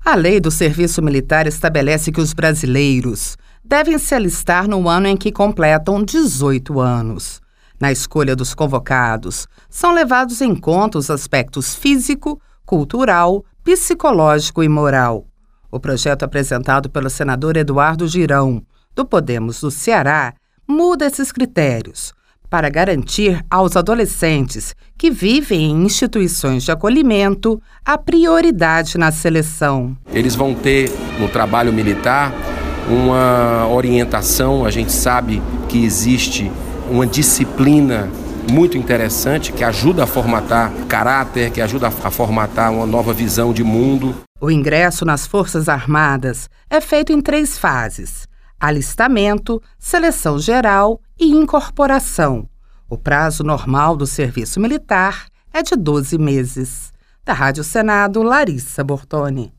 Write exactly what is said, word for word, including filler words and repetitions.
A lei do serviço militar estabelece que os brasileiros devem se alistar no ano em que completam dezoito anos. Na escolha dos convocados, são levados em conta os aspectos físico, cultural, psicológico e moral. O projeto apresentado pelo senador Eduardo Girão, do Podemos do Ceará, muda esses critérios para garantir aos adolescentes que vivem em instituições de acolhimento a prioridade na seleção. Eles vão ter, no trabalho militar, uma orientação. A gente sabe que existe uma disciplina muito interessante que ajuda a formatar caráter, que ajuda a formatar uma nova visão de mundo. O ingresso nas Forças Armadas é feito em três fases: alistamento, seleção geral e incorporação. O prazo normal do serviço militar é de doze meses. Da Rádio Senado, Larissa Bortoni.